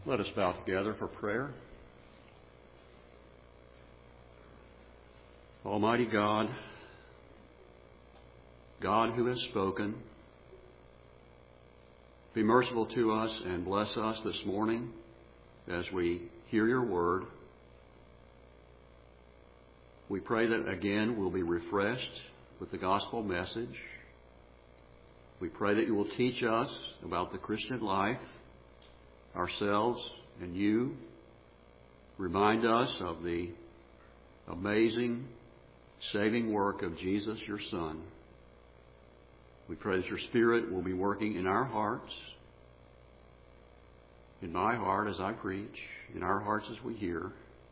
Let us bow together for prayer. Almighty God, God who has spoken, be merciful to us and bless us this morning as we hear your word. We pray that again we'll be refreshed with the gospel message. We pray that you will teach us about the Christian life, ourselves and you. Remind us of the amazing saving work of Jesus, your Son. We pray that your Spirit will be working in our hearts, in my heart as I preach, in our hearts as we hear,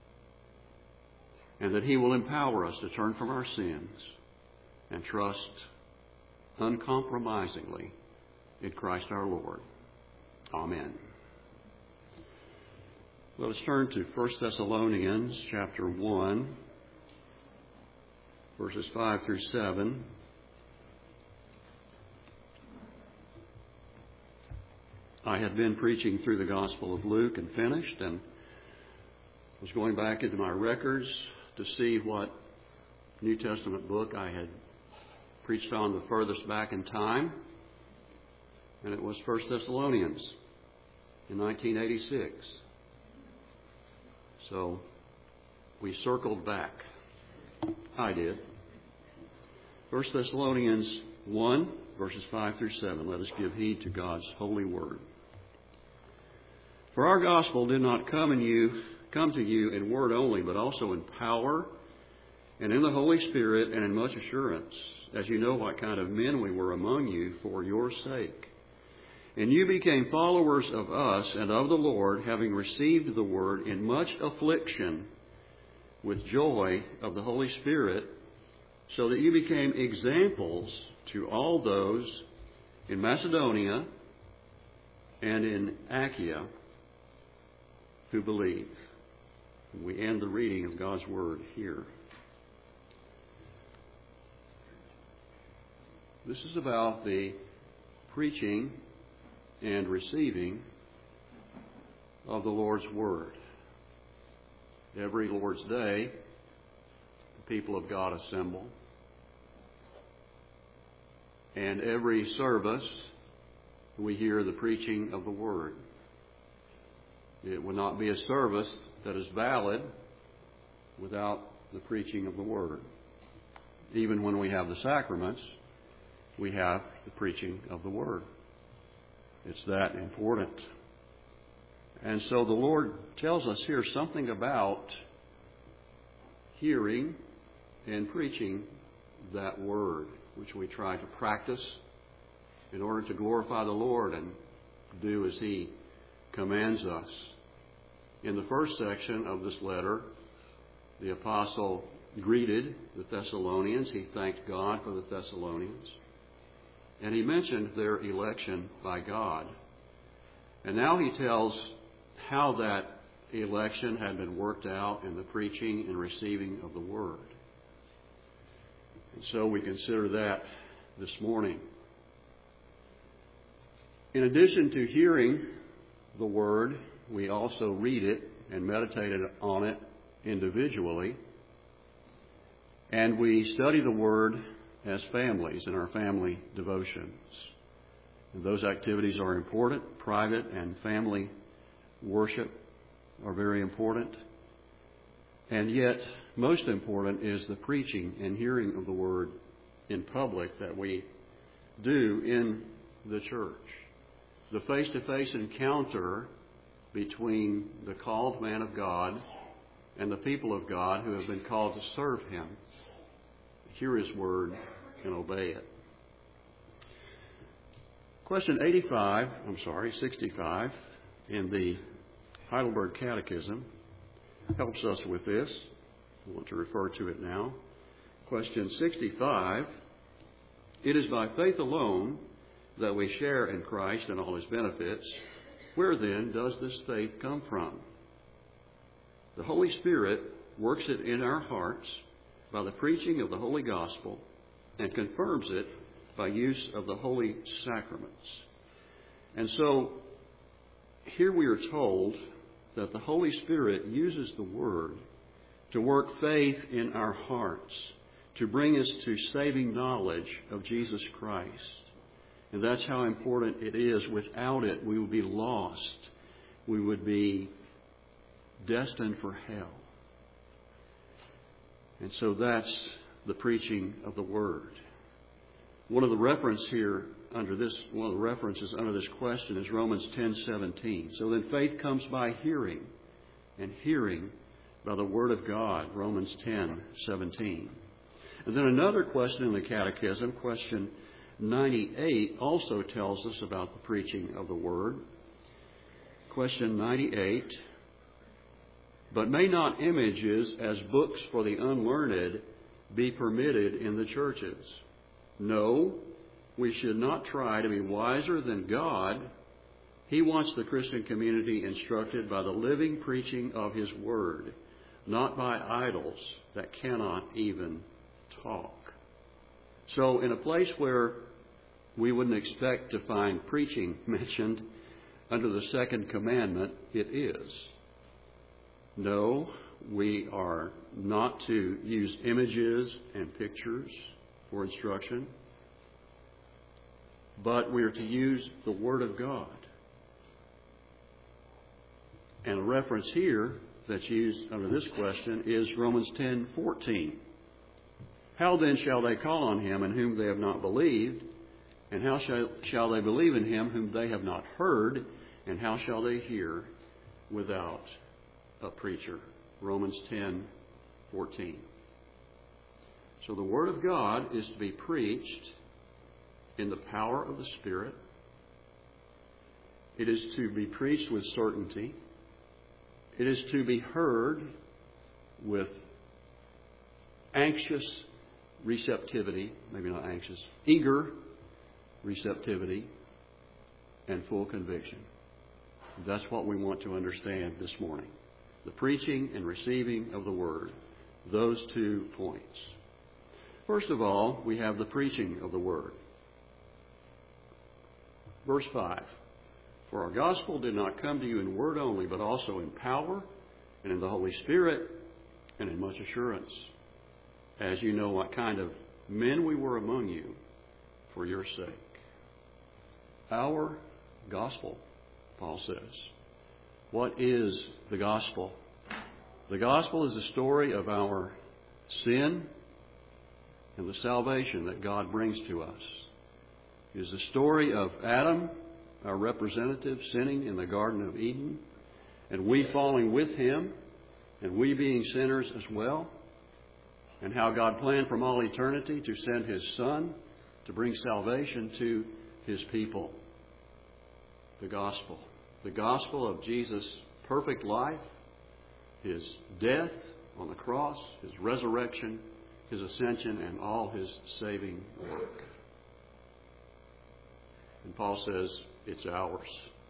and that He will empower us to turn from our sins and trust uncompromisingly in Christ our Lord. Amen. Let us turn to 1 Thessalonians chapter 1, verses 5 through 7. I had been preaching through the Gospel of Luke and finished, and was going back into my records to see what New Testament book I had preached on the furthest back in time, and it was 1 Thessalonians in 1986. So we circled back. I did. 1 Thessalonians 1, verses 5 through 7. Let us give heed to God's holy word. For our gospel did not come to you in word only, but also in power and in the Holy Spirit and in much assurance, as you know what kind of men we were among you for your sake. And you became followers of us and of the Lord, having received the word in much affliction with joy of the Holy Spirit, so that you became examples to all those in Macedonia and in Achaia who believe. And we end the reading of God's word here. This is about the preaching and receiving of the Lord's word. Every Lord's Day, the people of God assemble. And every service, we hear the preaching of the word. It would not be a service that is valid without the preaching of the word. Even when we have the sacraments, we have the preaching of the word. It's that important. And so the Lord tells us here something about hearing and preaching that word, which we try to practice in order to glorify the Lord and do as He commands us. In the first section of this letter, the apostle greeted the Thessalonians. He thanked God for the Thessalonians. And he mentioned their election by God. And now he tells how that election had been worked out in the preaching and receiving of the Word. And so we consider that this morning. In addition to hearing the Word, we also read it and meditate on it individually. And we study the Word as families in our family devotions. And those activities are important. Private and family worship are very important. And yet, most important is the preaching and hearing of the Word in public that we do in the church. The face-to-face encounter between the called man of God and the people of God who have been called to serve Him. Hear His Word and obey it. Question 65 in the Heidelberg Catechism helps us with this. I want to refer to it now. Question 65. It is by faith alone that we share in Christ and all His benefits. Where then does this faith come from? The Holy Spirit works it in our hearts by the preaching of the Holy Gospel and confirms it by use of the holy sacraments. And so here we are told that the Holy Spirit uses the Word to work faith in our hearts, to bring us to saving knowledge of Jesus Christ. And that's how important it is. Without it, we would be lost. We would be destined for hell. And so that's the preaching of the Word. One of the references under this question is Romans 10:17. So then faith comes by hearing, and hearing by the Word of God, Romans 10:17. And then another question in the Catechism, question 98, also tells us about the preaching of the Word. Question 98, but may not images as books for the unlearned be permitted in the churches? No, we should not try to be wiser than God. He wants the Christian community instructed by the living preaching of His Word, not by idols that cannot even talk. So in a place where we wouldn't expect to find preaching mentioned under the second commandment, it is. No, we are not to use images and pictures for instruction, but we are to use the Word of God. And a reference here that's used under this question is Romans 10:14. How then shall they call on Him in whom they have not believed? And how shall they believe in Him whom they have not heard? And how shall they hear without a preacher? Romans 10:14. So the Word of God is to be preached in the power of the Spirit. It is to be preached with certainty. It is to be heard with anxious receptivity, maybe not anxious, eager receptivity and full conviction. That's what we want to understand this morning. The preaching and receiving of the Word. Those 2 points. First of all, we have the preaching of the Word. Verse 5. For our gospel did not come to you in word only, but also in power and in the Holy Spirit and in much assurance, as you know what kind of men we were among you for your sake. Our gospel, Paul says. What is the gospel? The gospel is the story of our sin and the salvation that God brings to us. It is the story of Adam, our representative, sinning in the Garden of Eden, and we falling with him, and we being sinners as well, and how God planned from all eternity to send His Son to bring salvation to His people. The gospel of Jesus' perfect life, His death on the cross, His resurrection, His ascension, and all His saving work. And Paul says, it's ours.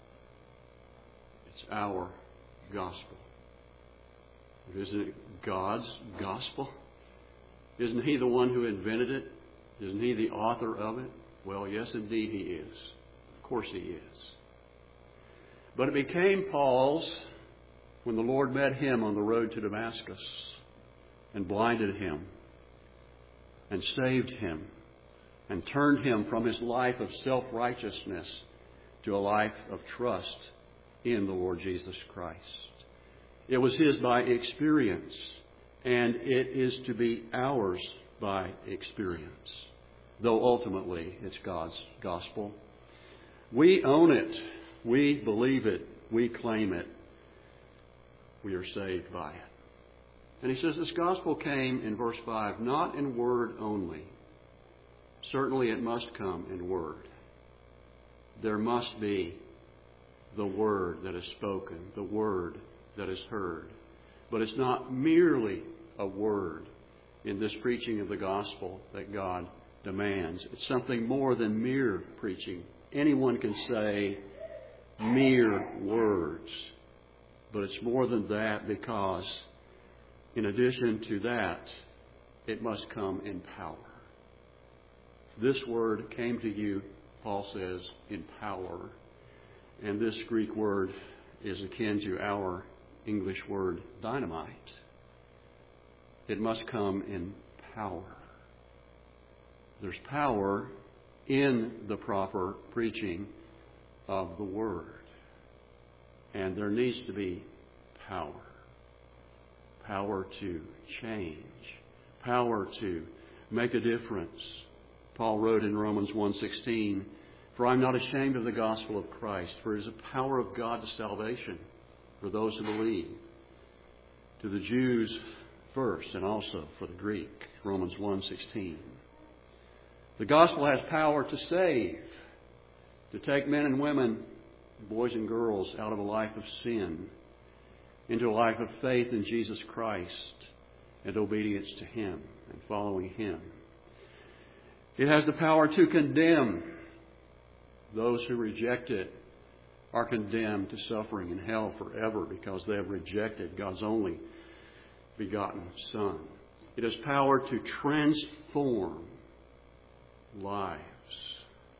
It's our gospel. Isn't it God's gospel? Isn't He the one who invented it? Isn't He the author of it? Well, yes, indeed He is. Of course He is. But it became Paul's when the Lord met him on the road to Damascus and blinded him and saved him and turned him from his life of self-righteousness to a life of trust in the Lord Jesus Christ. It was his by experience, and it is to be ours by experience, though ultimately it's God's gospel. We own it. We believe it. We claim it. We are saved by it. And he says this gospel came, in verse 5, not in word only. Certainly it must come in word. There must be the word that is spoken, the word that is heard. But it's not merely a word in this preaching of the gospel that God demands. It's something more than mere preaching. Anyone can say mere words. But it's more than that, because in addition to that, it must come in power. This word came to you, Paul says, in power. And this Greek word is akin to our English word dynamite. It must come in power. There's power in the proper preaching of the Word. And there needs to be power. Power to change. Power to make a difference. Paul wrote in Romans 1:16, "For I am not ashamed of the gospel of Christ, for it is the power of God to salvation for those who believe, to the Jews first and also for the Greek." Romans 1:16. The gospel has power to save, to take men and women, boys and girls, out of a life of sin into a life of faith in Jesus Christ and obedience to Him and following Him. It has the power to condemn. Those who reject it are condemned to suffering in hell forever because they have rejected God's only begotten Son. It has power to transform lives.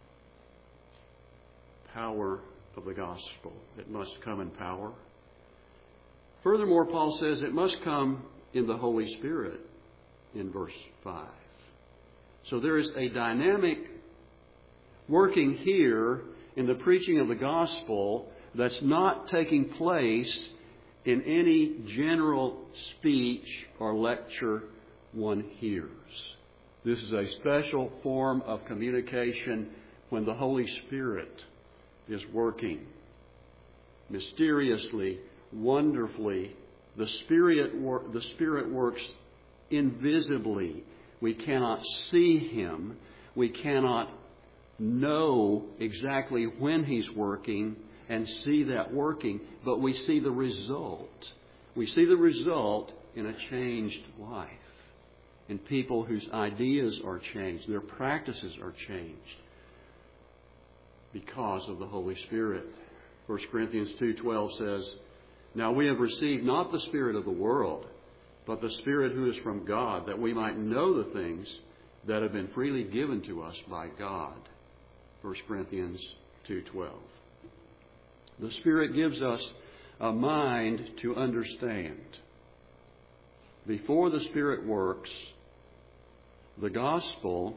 Power of the gospel. It must come in power. Furthermore, Paul says it must come in the Holy Spirit in verse 5. So there is a dynamic working here in the preaching of the gospel that's not taking place in any general speech or lecture one hears. This is a special form of communication when the Holy Spirit is working. Mysteriously, wonderfully, the Spirit works invisibly. We cannot see Him. We cannot know exactly when He's working and see that working, but we see the result. We see the result in a changed life, in people whose ideas are changed, their practices are changed because of the Holy Spirit. 1 Corinthians 2:12 says, "Now we have received not the spirit of the world, but the Spirit who is from God, that we might know the things that have been freely given to us by God." 1 Corinthians 2:12. The Spirit gives us a mind to understand. Before the Spirit works, the gospel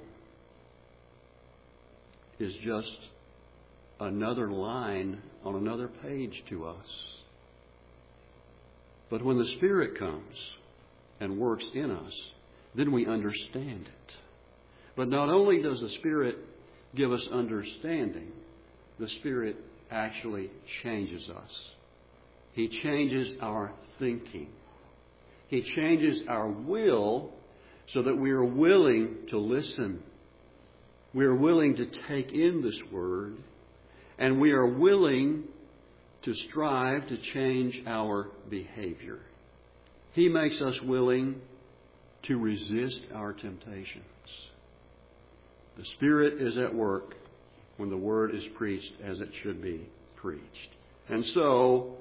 is just another line on another page to us. But when the Spirit comes and works in us, then we understand it. But not only does the Spirit give us understanding, the Spirit actually changes us. He changes our thinking. He changes our will so that we are willing to listen. We are willing to take in this Word, and we are willing to strive to change our behavior. He makes us willing to resist our temptations. The Spirit is at work when the Word is preached as it should be preached. And so,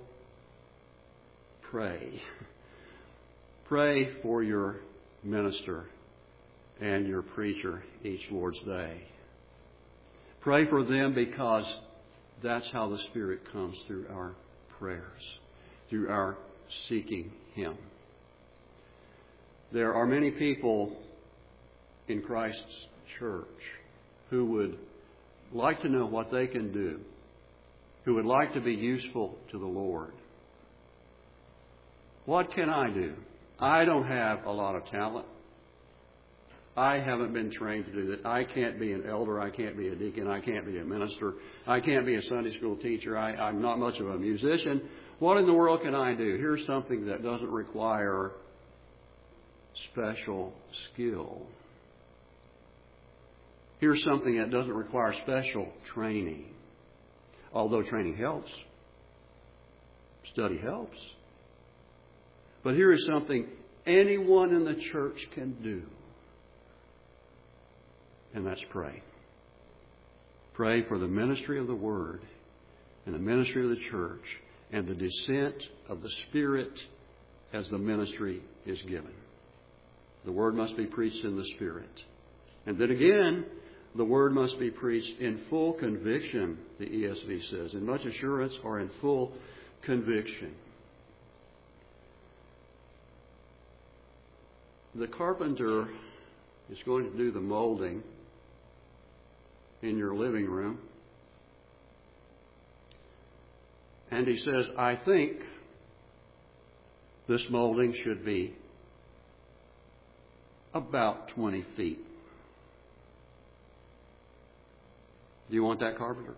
pray. Pray for your minister and your preacher each Lord's Day. Pray for them because that's how the Spirit comes through our prayers, through our seeking Him. There are many people in Christ's church who would like to know what they can do, who would like to be useful to the Lord. What can I do? I don't have a lot of talent. I haven't been trained to do that. I can't be an elder. I can't be a deacon. I can't be a minister. I can't be a Sunday school teacher. I'm not much of a musician. What in the world can I do? Here's something that doesn't require special skill. Here's something that doesn't require special training. Although training helps. Study helps. But here is something anyone in the church can do. And that's pray. Pray for the ministry of the Word and the ministry of the church and the descent of the Spirit as the ministry is given. The Word must be preached in the Spirit. And then again, The Word must be preached in full conviction, the ESV says, in much assurance or in full conviction. The carpenter is going to do the molding in your living room. And he says, I think this molding should be about 20 feet. Do you want that carpenter?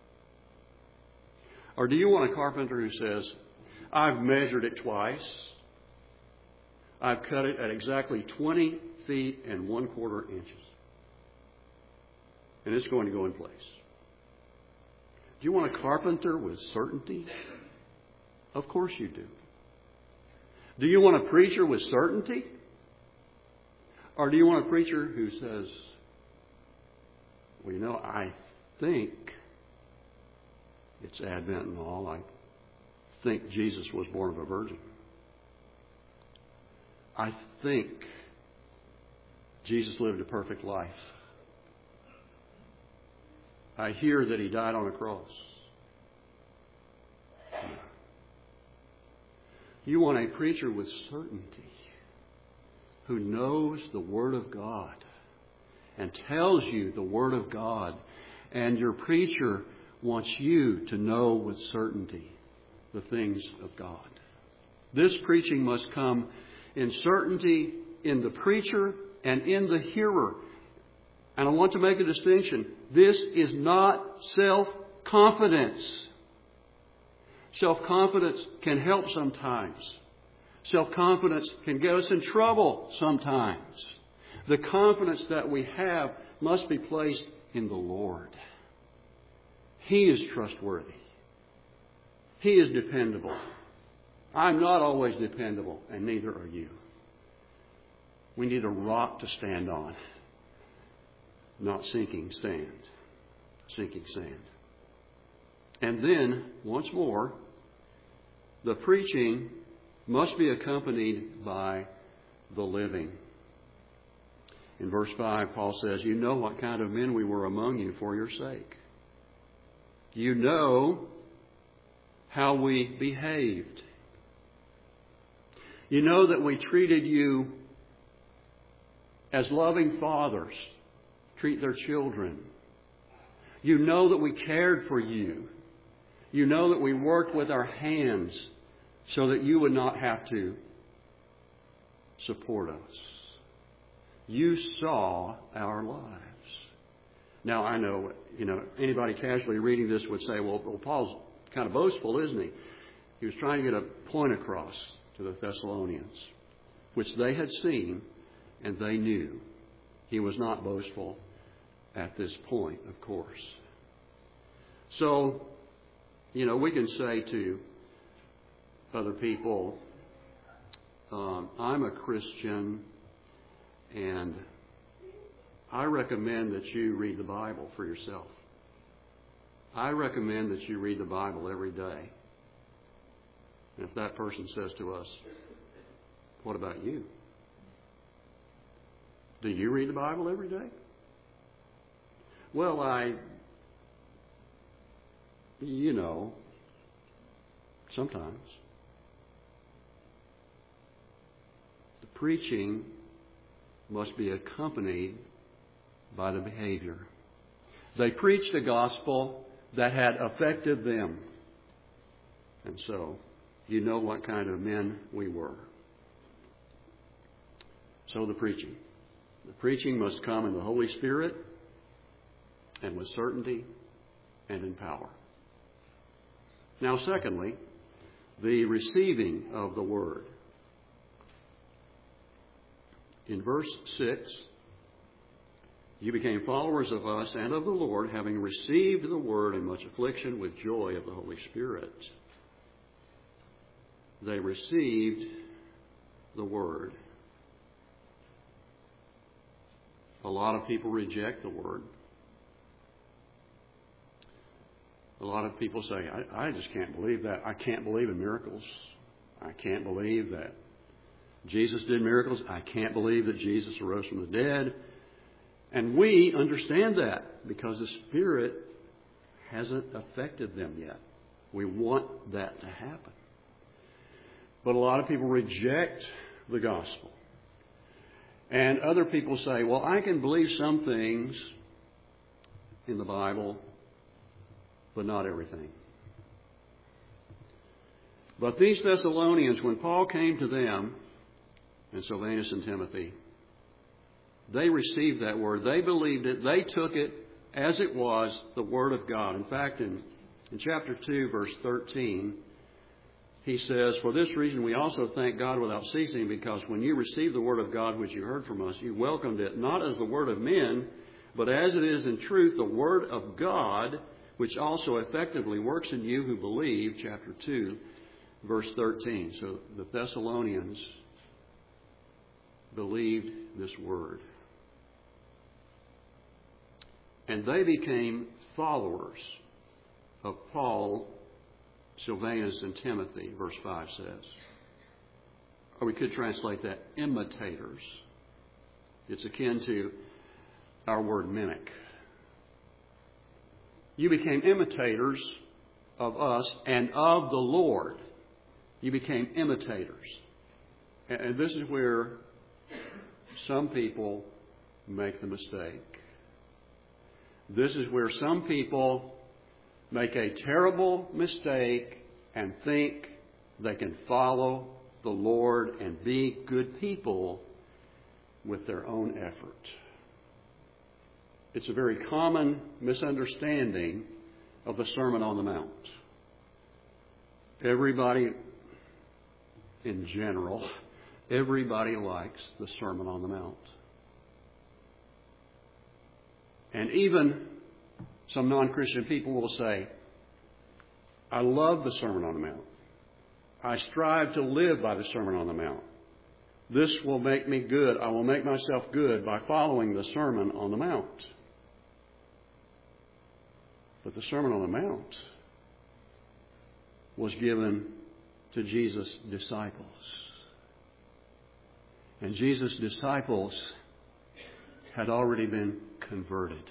Or do you want a carpenter who says, I've measured it twice. I've cut it at exactly 20 feet and 1/4 inches. And it's going to go in place. Do you want a carpenter with certainty? Of course you do. Do you want a preacher with certainty? Or do you want a preacher who says, well, you know, I think it's Advent and all. I think Jesus was born of a virgin. I think Jesus lived a perfect life. I hear that He died on a cross. You want a preacher with certainty who knows the Word of God and tells you the Word of God. And your preacher wants you to know with certainty the things of God. This preaching must come in certainty in the preacher and in the hearer. And I want to make a distinction. This is not self-confidence. Self-confidence can help sometimes. Self-confidence can get us in trouble sometimes. The confidence that we have must be placed in the Lord. He is trustworthy. He is dependable. I'm not always dependable, and neither are you. We need a rock to stand on, not sinking sand. Sinking sand. And then, once more, the preaching must be accompanied by the living. In verse 5, Paul says, you know what kind of men we were among you for your sake. You know how we behaved. You know that we treated you as loving fathers treat their children. You know that we cared for you. You know that we worked with our hands so that you would not have to support us. You saw our lives. Now, I know, anybody casually reading this would say, well, Paul's kind of boastful, isn't he? He was trying to get a point across to the Thessalonians, which they had seen and they knew. He was not boastful at this point, of course. So, we can say to other people, I'm a Christian and I recommend that you read the Bible for yourself. I recommend that you read the Bible every day. And if that person says to us, what about you? Do you read the Bible every day? Well, sometimes. The preaching must be accompanied by the behavior. They preached a gospel that had affected them. And so, you know what kind of men we were. So the preaching. The preaching must come in the Holy Spirit and with certainty and in power. Now, secondly, the receiving of the Word. In verse 6, you became followers of us and of the Lord, having received the Word in much affliction with joy of the Holy Spirit. They received the Word. A lot of people reject the Word. A lot of people say, I just can't believe that. I can't believe in miracles. I can't believe that Jesus did miracles. I can't believe that Jesus arose from the dead. And we understand that because the Spirit hasn't affected them yet. We want that to happen. But a lot of people reject the gospel. And other people say, well, I can believe some things in the Bible, but not everything. But these Thessalonians, when Paul came to them, and Silvanus and Timothy, they received that word. They believed it. They took it as it was, the Word of God. In fact, in chapter 2, verse 13, he says, for this reason we also thank God without ceasing, because when you received the Word of God which you heard from us, you welcomed it not as the word of men, but as it is in truth the Word of God, which also effectively works in you who believe. Chapter 2, verse 13. So the Thessalonians believed this Word. And they became followers of Paul, Silvanus, and Timothy, verse 5 says. Or we could translate that imitators. It's akin to our word mimic. You became imitators of us and of the Lord. You became imitators. And this is where some people make the mistake. This is where some people make a terrible mistake and think they can follow the Lord and be good people with their own effort. It's a very common misunderstanding of the Sermon on the Mount. Everybody, in general, everybody likes the Sermon on the Mount. And even some non-Christian people will say, I love the Sermon on the Mount. I strive to live by the Sermon on the Mount. This will make me good. I will make myself good by following the Sermon on the Mount. But the Sermon on the Mount was given to Jesus' disciples. And Jesus' disciples had already been converted.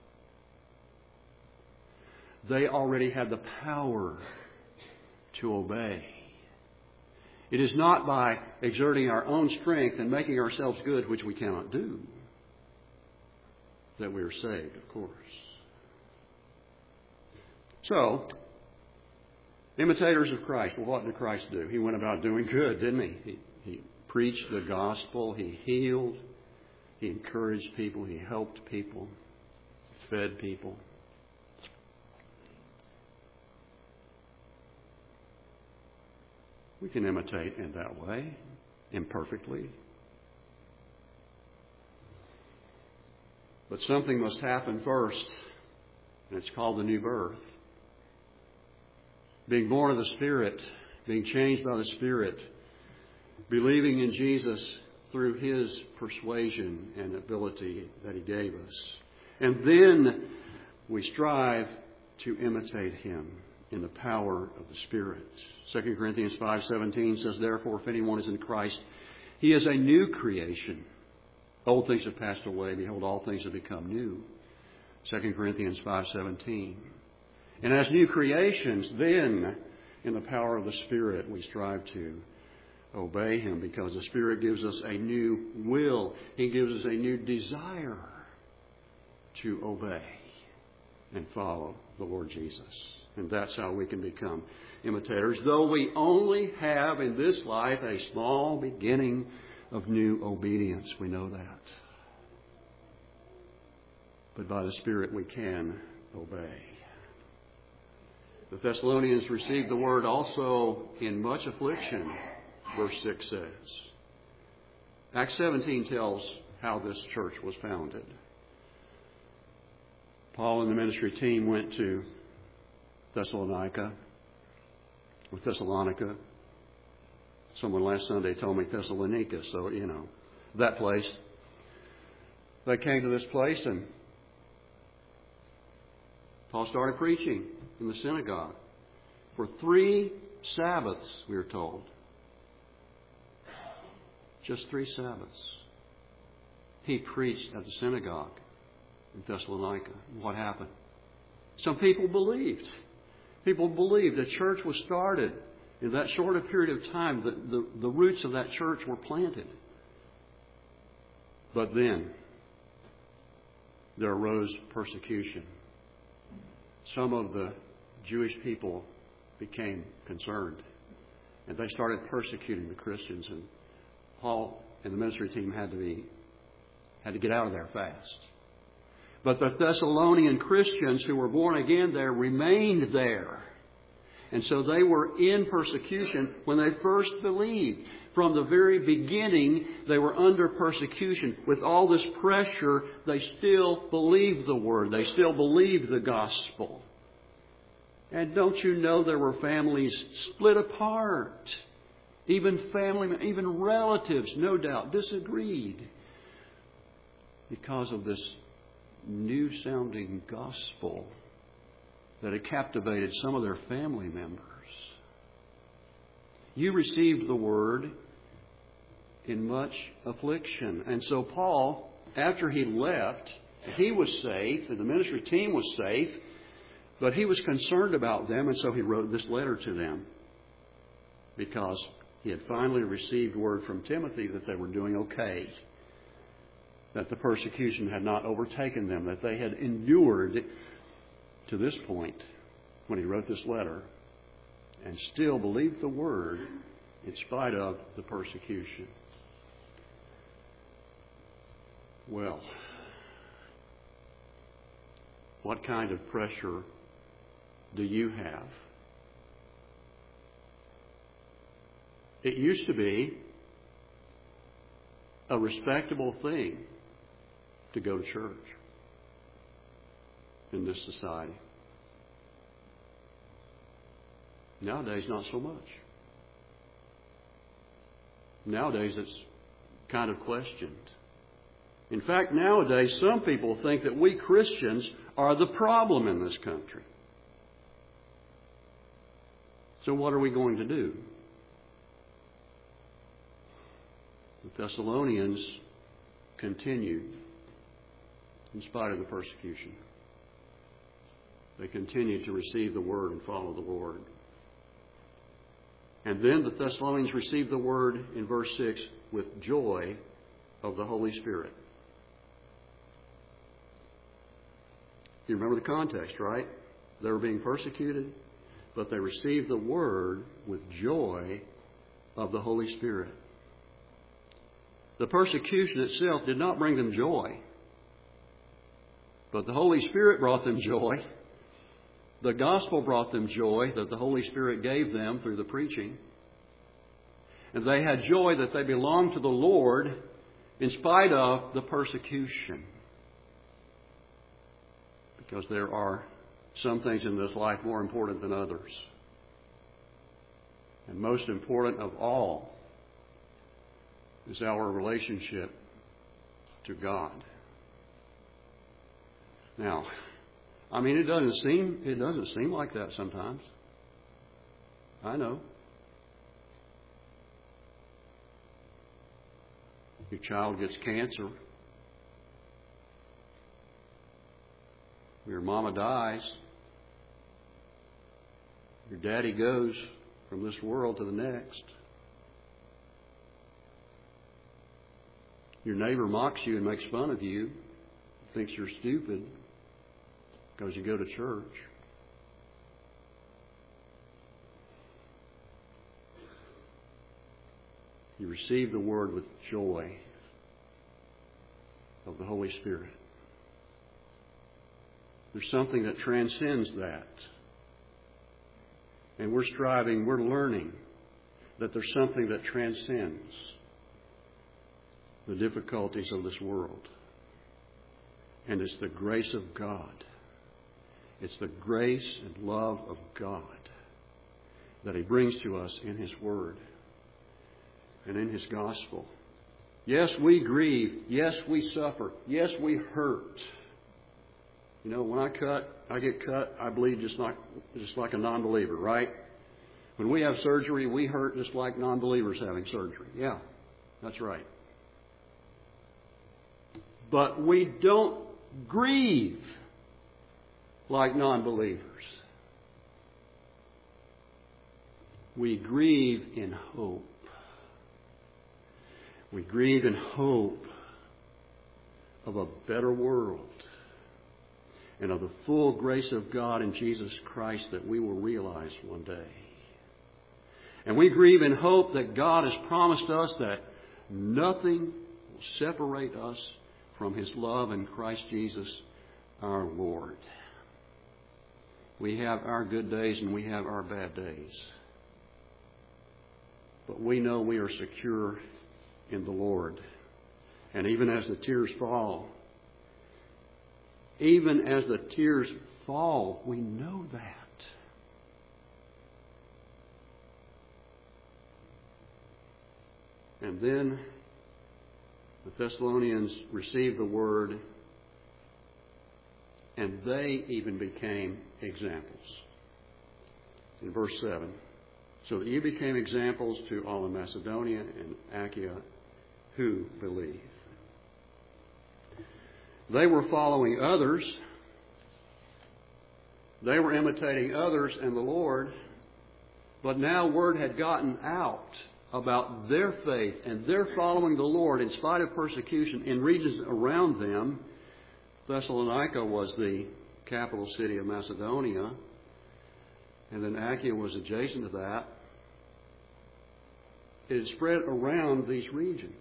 They already had the power to obey. It is not by exerting our own strength and making ourselves good, which we cannot do, that we are saved, of course. So, imitators of Christ. Well, what did Christ do? He went about doing good, didn't he? He preached the gospel. He healed. He encouraged people. He helped people. Fed people. We can imitate in that way, imperfectly. But something must happen first, and it's called the new birth. Being born of the Spirit, being changed by the Spirit, believing in Jesus through His persuasion and ability that He gave us. And then we strive to imitate Him in the power of the Spirit. 2 Corinthians 5:17 says, therefore, if anyone is in Christ, he is a new creation. Old things have passed away. Behold, all things have become new. 2 Corinthians 5:17. And as new creations, then, in the power of the Spirit, we strive to obey Him, because the Spirit gives us a new will. He gives us a new desire to obey and follow the Lord Jesus. And that's how we can become imitators, though we only have in this life a small beginning of new obedience. We know that. But by the Spirit we can obey. The Thessalonians received the word also in much affliction, verse 6 says. Acts 17 tells how this church was founded. Paul and the ministry team went to Thessalonica. Someone last Sunday told me Thessalonica, so, that place. They came to this place and Paul started preaching in the synagogue. For 3 Sabbaths, we are told. Just 3 Sabbaths. He preached at the synagogue. in Thessalonica. What happened? Some people believed. People believed. The church was started. In that shorter period of time, the roots of that church were planted. But then, there arose persecution. Some of the Jewish people became concerned. And they started persecuting the Christians. And Paul and the ministry team had to get out of there fast. But the Thessalonian Christians who were born again there remained there. And so they were in persecution when they first believed. From the very beginning, they were under persecution. With all this pressure, they still believed the Word. They still believed the gospel. And don't you know there were families split apart? Even relatives, no doubt, disagreed because of this new-sounding gospel that had captivated some of their family members. You received the Word in much affliction. And so Paul, after he left, he was safe, and the ministry team was safe, but he was concerned about them, and so he wrote this letter to them because he had finally received word from Timothy that they were doing okay, that the persecution had not overtaken them, that they had endured to this point when he wrote this letter and still believed the Word in spite of the persecution. Well, what kind of pressure do you have? It used to be a respectable thing to go to church in this society. Nowadays, not so much. Nowadays, it's kind of questioned. In fact, nowadays, some people think that we Christians are the problem in this country. So what are we going to do? The Thessalonians continued in spite of the persecution. They continued to receive the Word and follow the Lord. And then the Thessalonians received the Word in verse 6 with joy of the Holy Spirit. You remember the context, right? They were being persecuted, but they received the Word with joy of the Holy Spirit. The persecution itself did not bring them joy, but the Holy Spirit brought them joy. The gospel brought them joy that the Holy Spirit gave them through the preaching. And they had joy that they belonged to the Lord in spite of the persecution. Because there are some things in this life more important than others. And most important of all is our relationship to God. Now, I mean, it doesn't seem like that sometimes. I know. Your child gets cancer. Your mama dies. Your daddy goes from this world to the next. Your neighbor mocks you and makes fun of you, thinks you're stupid because you go to church. You receive the Word with joy of the Holy Spirit. There's something that transcends that. And we're learning that there's something that transcends the difficulties of this world. And it's the grace of God. It's the grace and love of God that He brings to us in His Word and in His gospel. Yes, we grieve. Yes, we suffer. Yes, we hurt. You know, when I get cut, I bleed just like a non-believer, right? When we have surgery, we hurt just like non-believers having surgery. Yeah, that's right. But we don't grieve like non-believers. We grieve in hope. We grieve in hope of a better world and of the full grace of God in Jesus Christ that we will realize one day. And we grieve in hope that God has promised us that nothing will separate us from His love in Christ Jesus our Lord. We have our good days and we have our bad days. But we know we are secure in the Lord. And even as the tears fall, we know that. And then the Thessalonians received the word, and they even became examples. In verse 7, so that you became examples to all in Macedonia and Achaia who believe. They were following others. They were imitating others and the Lord. But now word had gotten out about their faith and their following the Lord in spite of persecution in regions around them. Thessalonica was the capital city of Macedonia, and then Achaia was adjacent to that. It had spread around these regions.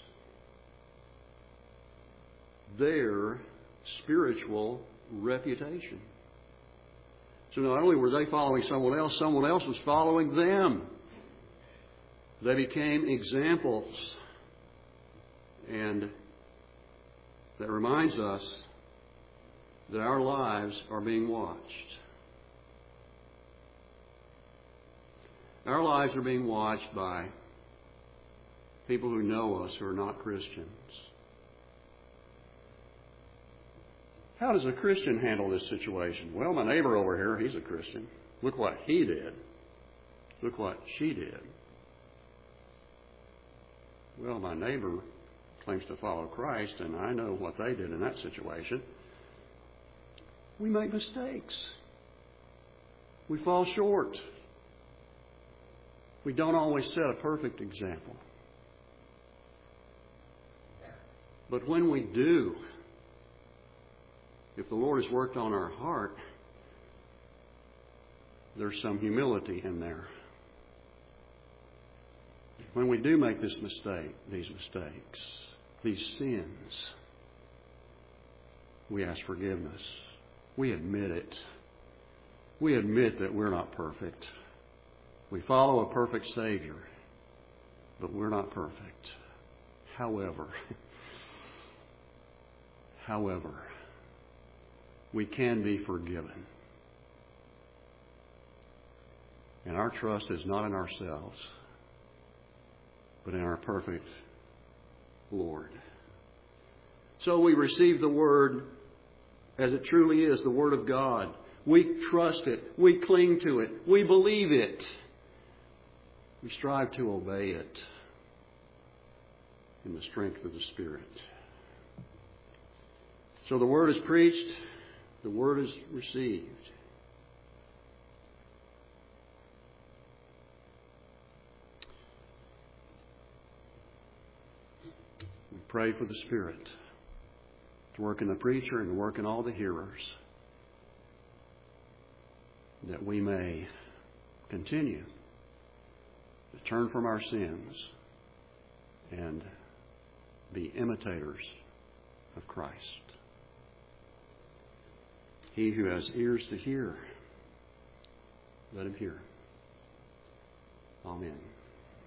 Their spiritual reputation. So not only were they following someone else was following them. They became examples. And that reminds us that our lives are being watched. Our lives are being watched by people who know us who are not Christians. How does a Christian handle this situation? Well, my neighbor over here, he's a Christian. Look what he did. Look what she did. Well, my neighbor claims to follow Christ, and I know what they did in that situation. We make mistakes. We fall short. We don't always set a perfect example. But when we do, if the Lord has worked on our heart, there's some humility in there. When we do make these mistakes, these sins, we ask forgiveness. We admit it. We admit that we're not perfect. We follow a perfect Savior, but we're not perfect. However, we can be forgiven. And our trust is not in ourselves, but in our perfect Lord. So we receive the Word as it truly is, the Word of God. We trust it. We cling to it. We believe it. We strive to obey it in the strength of the Spirit. So the Word is preached. The Word is received. We pray for the Spirit to work in the preacher and to work in all the hearers, that we may continue to turn from our sins and be imitators of Christ. He who has ears to hear, let him hear. Amen.